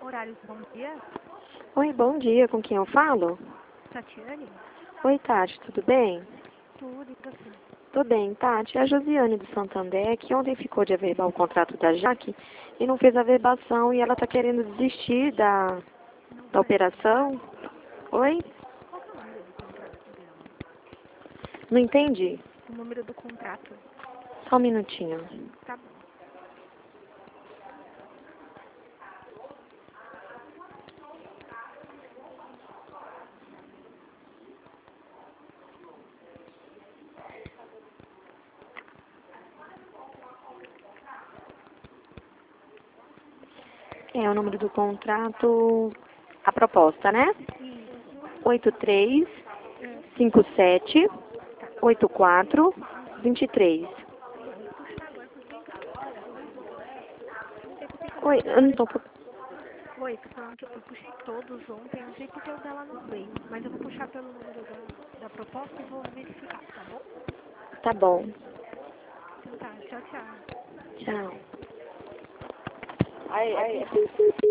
Horários, bom dia. Oi, bom dia. Com quem eu falo? Tatiane? Oi, Tati, tudo bem? Tudo, e você? Tô bem, Tati. É a Josiane do Santander, que ontem ficou de averbar o contrato da Jaque e não fez a averbação e ela tá querendo desistir Não da foi. operação. Oi? Qual que é o número do contrato dela? Não entendi. O número do contrato. Só um minutinho. Tá bom. É o número do contrato, a proposta, né? Isso. 8357 Tá. 8423. Eu vou puxar agora porque eu não sei por que que o Oi, dela não eu não veio. tô... Oi, tô falando que eu puxei todos ontem, eu não sei por que o dela não veio. Mas eu vou puxar pelo número da proposta e vou verificar, tá bom? Tá bom. Então tá, tchau, tchau. Tchau.